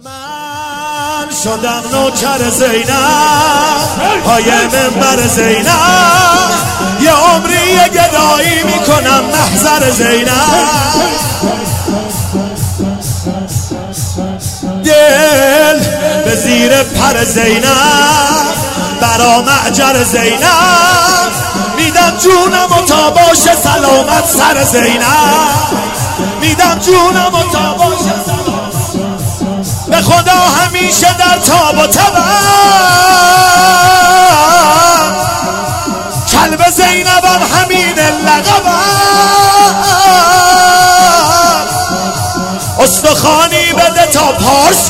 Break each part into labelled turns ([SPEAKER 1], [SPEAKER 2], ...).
[SPEAKER 1] من شدم نوکر زینب پای منبر زینب، یه عمری گدایی میکنم محضر زینب. دل به زیر پر زینب برا معجر زینب، میدم جونم و تا باشه سلامت سر زینب، میدم جونم و تا باشه سلامت به خدا همیشه در تاب و تبم. کلب زینبم همین لقبم، استخوانی بده تا پارس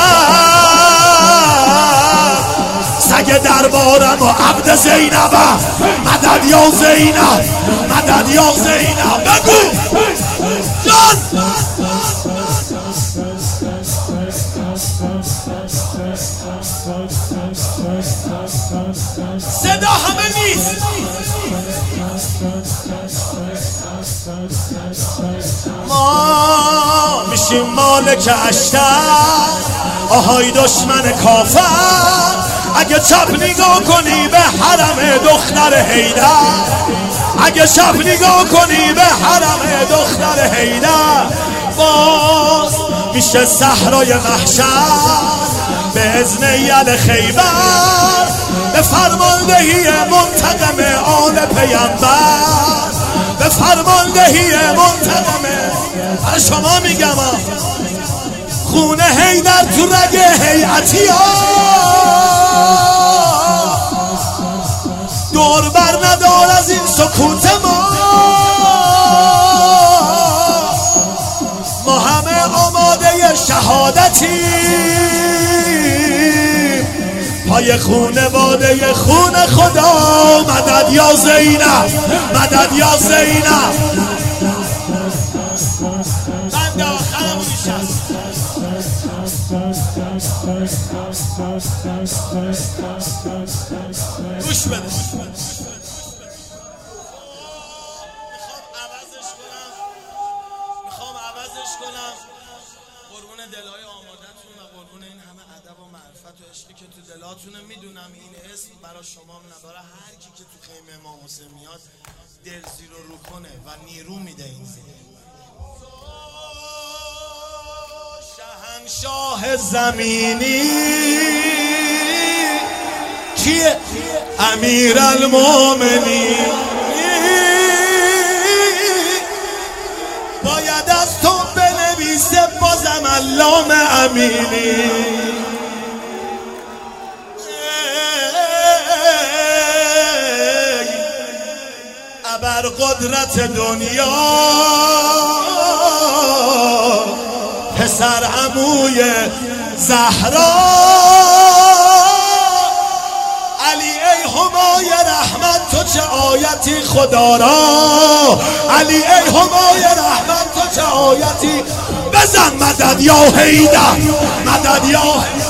[SPEAKER 1] کنم، سگ دربارم و عبد زینبم. مدد یا زینب، مدد یا زینب، بگو جان. صدا همه نیست. ما میشیم مالک اشتر، آهای دشمن کافر. اگه چپ نگاه کنی به حرم دختر حیدر، اگه چپ نگاه کنی به حرم دختر حیدر، باز میشه صحرای محشر به اذن یل خیبر، به فرماندهی منتقم آل پیامبر، به فرماندهی منتقم. برای شما میگم خون حیدر تو رگ هیئتی دور بر ندار از این سکوت ما همه آماده شهادتی پای خونواده خون خدا. مدد یا زینب، مدد یا زینب. بند آخرم نشست. گوش بده. میخوام عوضش کنم. قربون دلهای آمادتون و قربون این همه ادب و معرفت و عشقی که تو دلاتونه. میدونم این اسم برای شما نداره، هر کی که تو خیمه امام حسین میاد دل زیر و رو کنه و نیرو میده این زیر. شهنشاه زمینی کیه؟ امیرالمومنین. باید از تو بنویسه بازم علام امینی. ابر قدرت دنیا پسر عموی زهرا، علی ای همای رحمت تو چه آیتی خدا را، علی ای همای رحمت تو چه آیتی. بزن مدد یا حیدر، مدد یا حیدر.